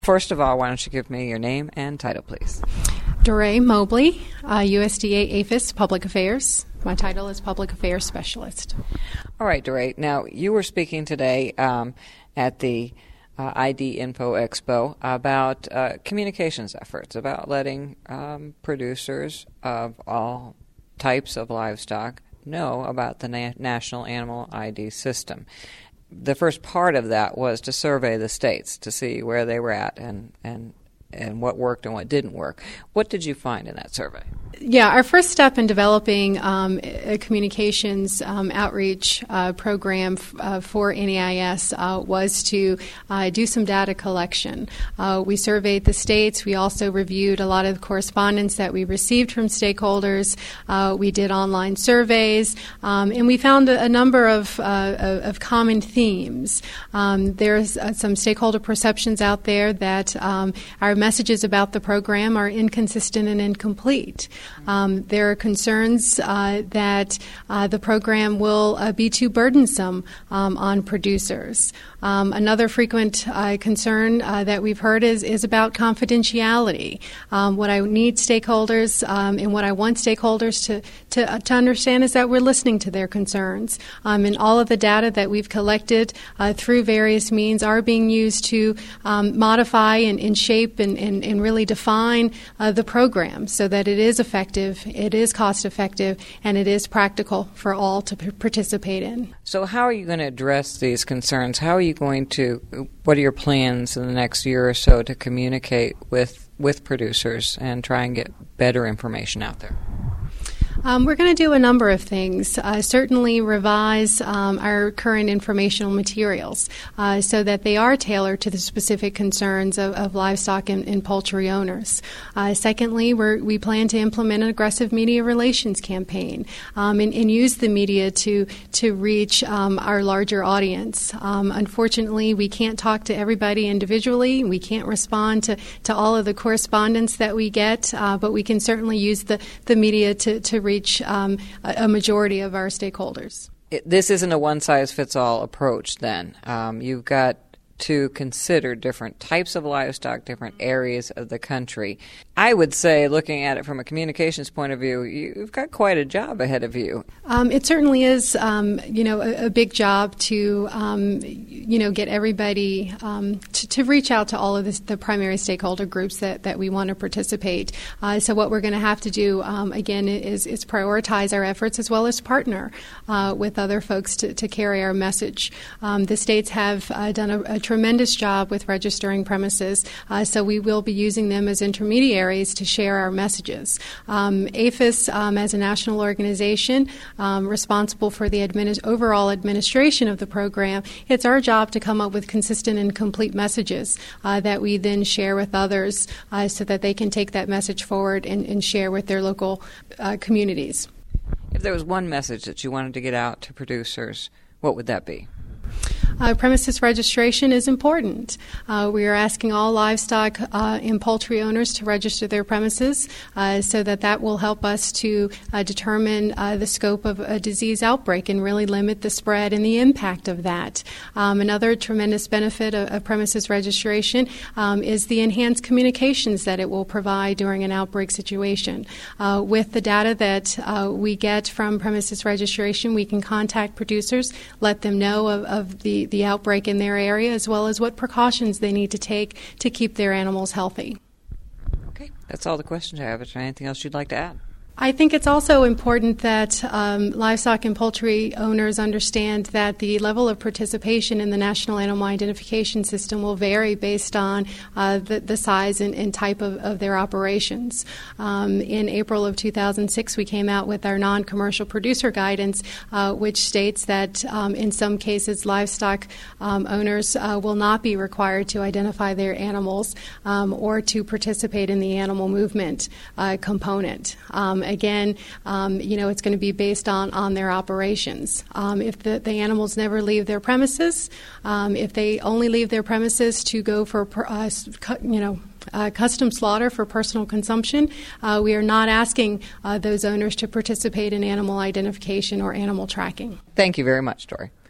First of all, why don't you give me your name and title, please? Doree Mobley, USDA APHIS Public Affairs. My title is Public Affairs Specialist. All right, Doree. Now, you were speaking today at the ID Info Expo about communications efforts, about letting producers of all types of livestock know about the National Animal ID System. The first part of that was to survey the states to see where they were at and what worked and what didn't work. What did you find in that survey? Yeah, our first step in developing a communications outreach program for NAIS was to do some data collection. We surveyed the states. We also reviewed a lot of the correspondence that we received from stakeholders. We did online surveys, and we found a number of common themes. There's some stakeholder perceptions out there that our messages about the program are inconsistent and incomplete. There are concerns that the program will be too burdensome on producers. Another frequent concern that we've heard is about confidentiality. What I need stakeholders and what I want stakeholders to understand is that we're listening to their concerns. And all of the data that we've collected through various means are being used to modify and shape and really define the program so that it is effective, it is cost effective, and it is practical for all to participate in. So how are you going to address these concerns? How are you going to, what are your plans in the next year or so to communicate with producers and try and get better information out there? We're going to do a number of things. Certainly revise our current informational materials so that they are tailored to the specific concerns of livestock and poultry owners. Secondly, we plan to implement an aggressive media relations campaign and use the media to reach our larger audience. Unfortunately, we can't talk to everybody individually. We can't respond to all of the correspondence that we get, but we can certainly use the media to reach a majority of our stakeholders. This isn't a one-size-fits-all approach, then. You've got to consider different types of livestock, different areas of the country. I would say, looking at it from a communications point of view, you've got quite a job ahead of you. It certainly is, a big job to, get everybody to reach out to all of the primary stakeholder groups that we want to participate. So what we're going to have to do, again, is prioritize our efforts as well as partner with other folks to carry our message. The states have done a tremendous job with registering premises, so we will be using them as intermediaries to share our messages. APHIS, as a national organization responsible for the overall administration of the program, it's our job to come up with consistent and complete messages that we then share with others so that they can take that message forward and share with their local communities. If there was one message that you wanted to get out to producers, what would that be? Premises registration is important. We are asking all livestock and poultry owners to register their premises so that will help us to determine the scope of a disease outbreak and really limit the spread and the impact of that. Another tremendous benefit of premises registration is the enhanced communications that it will provide during an outbreak situation. With the data that we get from premises registration, we can contact producers, let them know of the outbreak in their area, as well as what precautions they need to take to keep their animals healthy. Okay, that's all the questions I have. Is there anything else you'd like to add? I think it's also important that livestock and poultry owners understand that the level of participation in the National Animal Identification System will vary based on the size and type of their operations. In April of 2006, we came out with our non-commercial producer guidance, which states that in some cases livestock owners will not be required to identify their animals or to participate in the animal movement component. Again, it's going to be based on their operations. If the animals never leave their premises, if they only leave their premises to go for, custom slaughter for personal consumption, we are not asking those owners to participate in animal identification or animal tracking. Thank you very much, Doree.